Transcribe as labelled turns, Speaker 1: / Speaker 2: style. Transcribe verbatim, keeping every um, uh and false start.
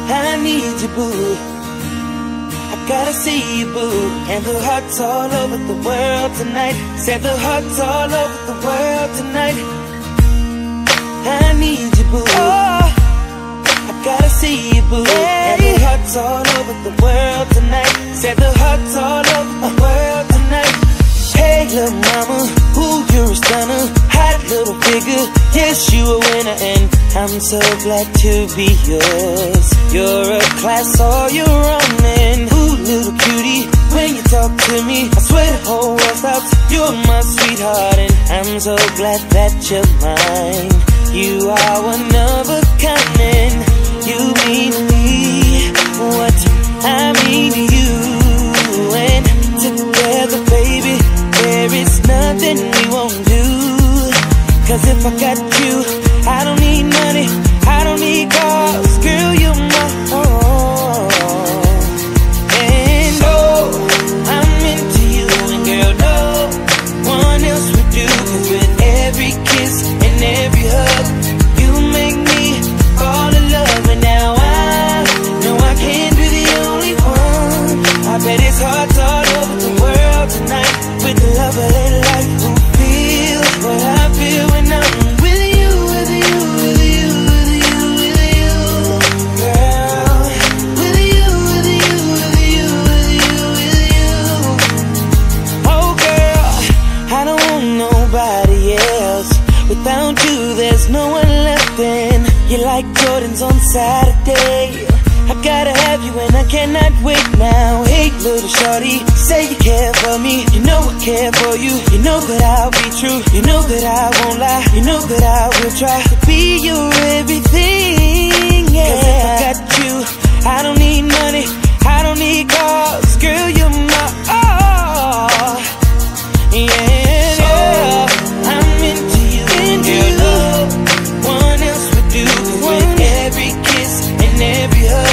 Speaker 1: I need you, boo. I gotta see you, boo. And the hearts all over the world tonight. Said the hearts all over the world tonight. I need you, boo. Oh, I gotta see you, boo. Hey. And the hearts all over the world tonight. Said the hearts all over the world tonight. Hey, little mama, ooh, you're a stunner. Hot little figure, yes, you a winner. And I'm so glad to be yours. You're a class all your own. And ooh, little cutie, when you talk to me, I swear the whole world stops. You're my sweetheart, and I'm so glad that you're mine. You are one of a kind, and you mean to me what I mean to you. And together, baby, there is nothing we won't do. Cause if I got you, I don't need money, I don't need cars. Girl, you're my all. And oh, I'm into you, and girl, no one else would do. Cause with every kiss and every hug, you make me fall in love. And now I know I can't be the only one. I bet it's hard all over the world tonight. With the love of their life, who feels what I feel when I'm with you, with you, with you, with you, with you, girl. With you, with you, with you, with you, with you. Oh girl, I don't want nobody else. Without you, there's no one left. And you're like Jordans on Saturday. I gotta have you and I cannot wait now. Hey, little shorty, say you care for me. You know I care for you. You know that I'll be true. You know that I won't lie. You know that I will try to be your everything, yeah. Cause if I got you, I don't need money, I don't need cars. Girl, you're my all. Yeah, yeah. I'm into you, and girl, no one else would do. Cause with every kiss and every hug,